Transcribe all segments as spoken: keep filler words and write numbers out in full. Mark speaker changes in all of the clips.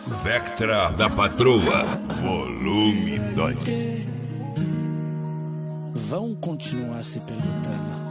Speaker 1: Vectra da Patroa, volume dois.
Speaker 2: Vão continuar se perguntando.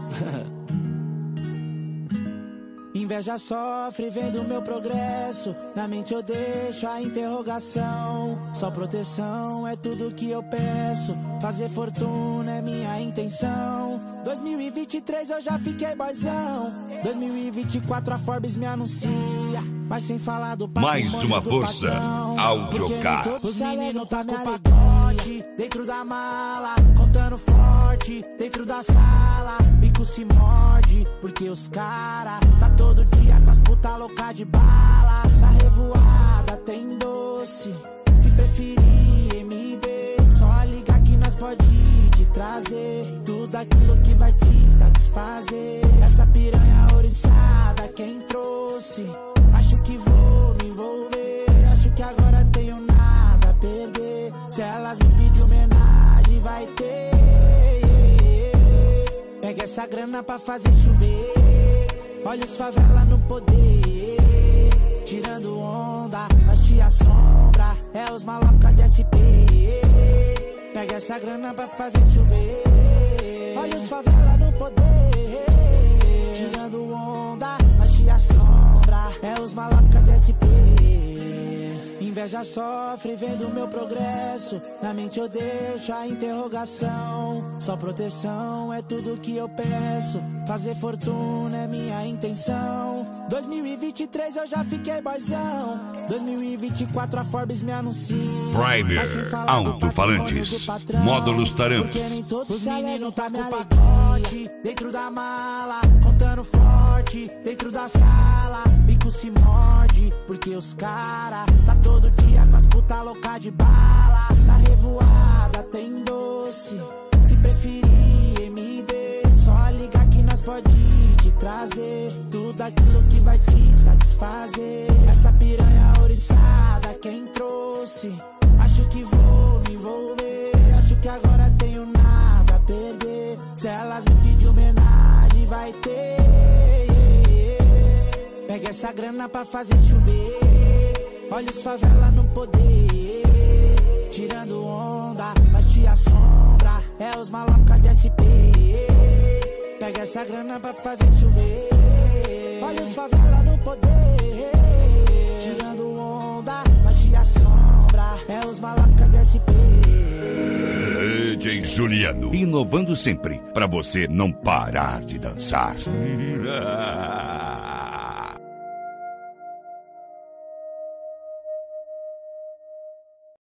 Speaker 2: Inveja sofre vendo meu progresso. Na mente eu deixo a interrogação. Só proteção é tudo que eu peço. Fazer fortuna é minha intenção. dois mil e vinte e três eu já fiquei boizão. dois mil e vinte e quatro a Forbes me anuncia. Mas sem falar do
Speaker 1: mais uma força, Audiocar.
Speaker 2: Os meninos tá com pacote dentro da mala, contando forte dentro da sala. Bico se morde, porque os cara tá todo dia com as puta louca de bala. Na revoada tem doce, se preferir M D, só ligar que nós pode te trazer tudo aquilo que vai te satisfazer. Essa piranha ouriçada quem trouxe? Acho que vou me envolver, acho que agora tenho nada a perder. Se elas me pedirem homenagem vai ter. Pega essa grana pra fazer chover. Olha os favela no poder, tirando onda, mas te assombra. É os maloca de S P. Pega essa grana pra fazer chover. Olha os favela no poder, tirando onda, mas te assombra. É os maloca de S P. Inveja sofre vendo meu progresso. Na mente eu deixo a interrogação. Só proteção é tudo que eu peço. Fazer fortuna é minha intenção. dois mil e vinte e três eu já fiquei boizão. dois mil e vinte e quatro a Forbes me anuncia.
Speaker 1: Primer, alto-falantes, módulos tarampas.
Speaker 2: Os meninos tá com pacote dentro da mala, contando forte dentro da sala. Bico se morde, porque os cara tá todo dia com as puta louca de bala. Na revoada tem doce, se preferir M D, só ligar que nós pode te trazer tudo aquilo que vai te satisfazer. Essa piranha ouriçada quem trouxe? Acho que vou me envolver, acho que agora tenho nada a perder. Se elas me pedirem homenagem vai ter. Pega essa grana pra fazer chover. Olha os favela no poder, tirando onda, mas te assombra. É os maloca de S P. Pega essa grana pra fazer chover. Olha os favela no poder, tirando onda, mas te assombra. É os maloca de S P.
Speaker 1: D J Juliano, inovando sempre pra você não parar de dançar.